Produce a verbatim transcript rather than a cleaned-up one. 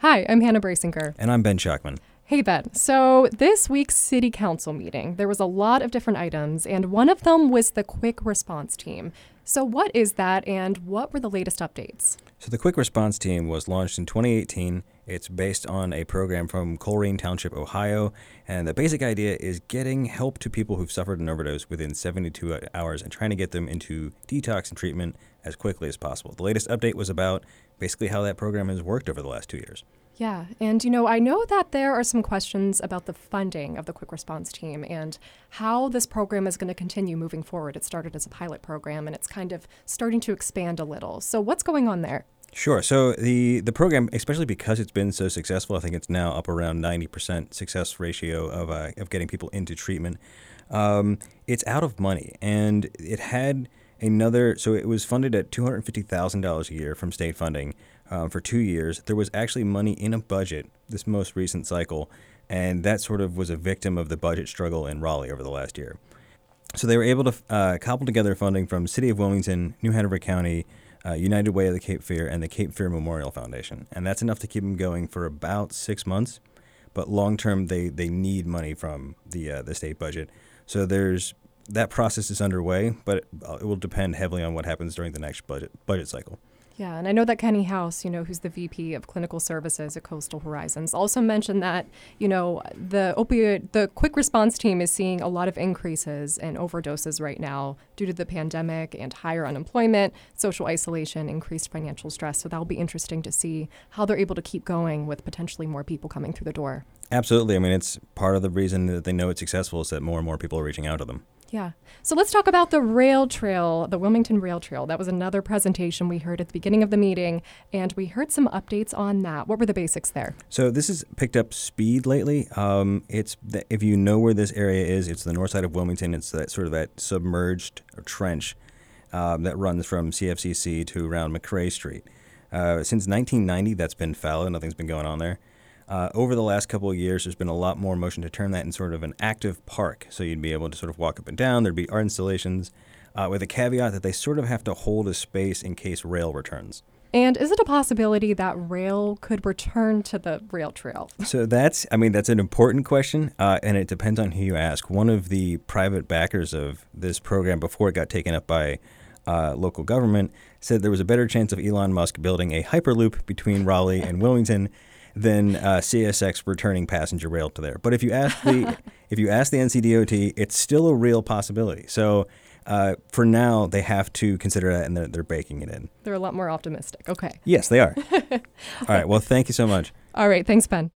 Hi, I'm Hannah Brasinger. And I'm Ben Schachtman. Hey, Ben. So this week's city council meeting, there was a lot of different items, and one of them was the quick response team. So what is that, and what were the latest updates? So the quick response team was launched in twenty eighteen. It's based on a program from Colerain Township, Ohio, and the basic idea is getting help to people who've suffered an overdose within seventy-two hours and trying to get them into detox and treatment as quickly as possible. The latest update was about basically how that program has worked over the last two years. Yeah, and you know, I know that there are some questions about the funding of the quick response team and how this program is going to continue moving forward. It started as a pilot program and it's kind of starting to expand a little. So what's going on there? Sure. So the, the program, especially because it's been so successful, I think it's now up around ninety percent success ratio of uh, of getting people into treatment. Um, it's out of money, and it had another, so it was funded at two hundred fifty thousand dollars a year from state funding um, for two years. There was actually money in a budget this most recent cycle, and that sort of was a victim of the budget struggle in Raleigh over the last year. So they were able to uh, cobble together funding from City of Wilmington, New Hanover County, Uh, United Way of the Cape Fear, and the Cape Fear Memorial Foundation. And that's enough to keep them going for about six months. But long term, they, they need money from the uh, the state budget. So there's that process is underway, but it, uh, it will depend heavily on what happens during the next budget budget cycle. Yeah, and I know that Kenny House, you know, who's the V P of Clinical Services at Coastal Horizons, also mentioned that, you know, the opioid, the quick response team is seeing a lot of increases in overdoses right now due to the pandemic and higher unemployment, social isolation, increased financial stress. So that'll be interesting to see how they're able to keep going with potentially more people coming through the door. Absolutely. I mean, it's part of the reason that they know it's successful is that more and more people are reaching out to them. Yeah. So let's talk about the rail trail, the Wilmington Rail Trail. That was another presentation we heard at the beginning of the meeting, and we heard some updates on that. What were the basics there? So this has picked up speed lately. Um, it's the, if you know where this area is, it's the north side of Wilmington. It's that sort of that submerged trench um, that runs from C F C C to around McRae Street. Uh, since nineteen ninety, that's been fallow. Nothing's been going on there. Uh, over the last couple of years, there's been a lot more motion to turn that in sort of an active park. So you'd be able to sort of walk up and down. There'd be art installations uh, with a caveat that they sort of have to hold a space in case rail returns. And is it a possibility that rail could return to the rail trail? So that's, I mean, that's an important question, uh, and it depends on who you ask. One of the private backers of this program before it got taken up by uh, local government said there was a better chance of Elon Musk building a Hyperloop between Raleigh and Wilmington than uh, C S X returning passenger rail to there. But if you ask the if you ask the N C D O T, it's still a real possibility. So uh, for now, they have to consider that, and they're, they're baking it in. They're a lot more optimistic. Okay. Yes, they are. All right. Well, thank you so much. All right. Thanks, Ben.